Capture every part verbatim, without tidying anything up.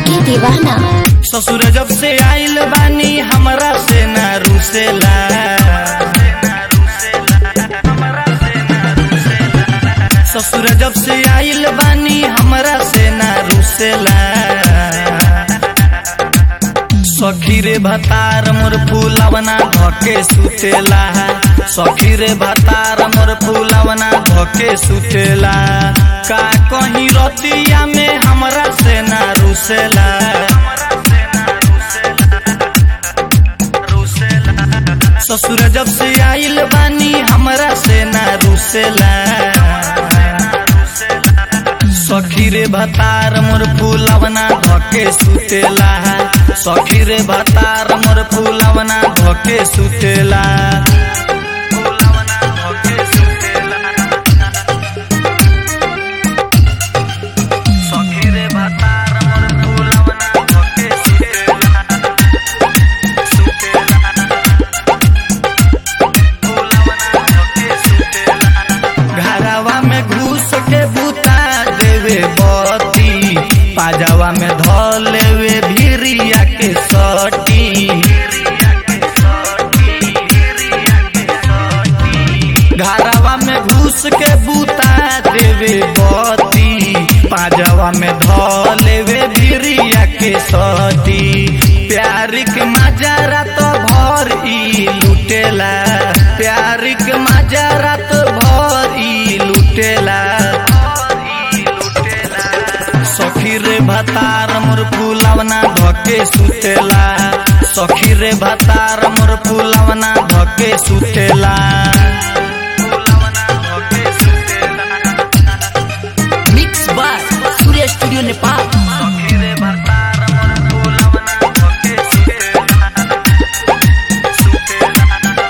विकी दीवाना। ससुर जब से आइल बानी हमरा से ना रुसेला, ससुर जब से आइल बानी हमरा से ना रुसेला। सखी रे भतार मोर फूलवना धके सुतेला, सखी रे भतार मोर फूलवना धके सुतेला। का कहीं रतिया में हमरा से ना रुसेला, ससुर जब से आइल बानी हमरा से ना रुसेला। सखी रे भतार मोर फूलवना धके सुतेला, सखी रे भतार मोर फूलवना धके सुतेला। पाजावा में धलेवे भिरिया के सटी, घरवा में घुस के बूता देवे बती, पाजावा में धलेवे भिरिया के सटी। प्यार के मजारा तो भर ई लुटेला, प्यार के मजारा तो भर ई लुटेला। सखी रे भतार मोर फूलवना धके सुतेला, सखी रे भतार मोर फूलवना धके सुतेला। Mix by Surya studio Nepal. सखी रे भतार मोर फूलवना धके सुतेला, सुतेला,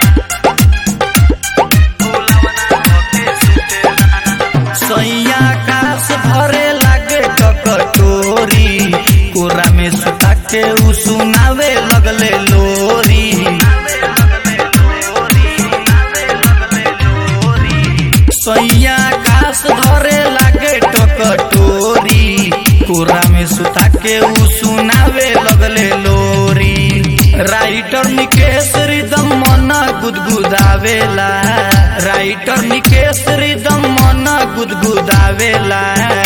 फूलवना धके सुतेला। सैया कास भरे कटोरी कोरा में सुता के उ सुनावे लगले लोरी, सैया कास धरे लागे टकटोरी कोरा में सुता के उ सुनावे लगले लोरी। राइटर निकेश रिदम मन गुदगुदावेला, राइटर निकेश रिदम मन गुदगुदावेला।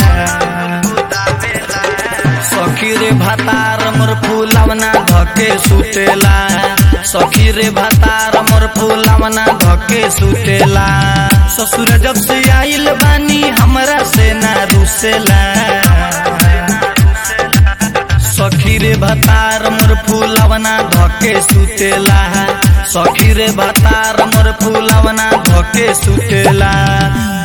सखी रे भतार मोर फूलवना धके सुतेला, सखी रे भतार मोर फूलवना धके सुतेला। ससुर जब से आइल बानी हमरा से ना रुसेला, सखी रे भतार मोर फूलवना धके सुतेला, सखी रे भतार मोर फूलवना धके सुतेला।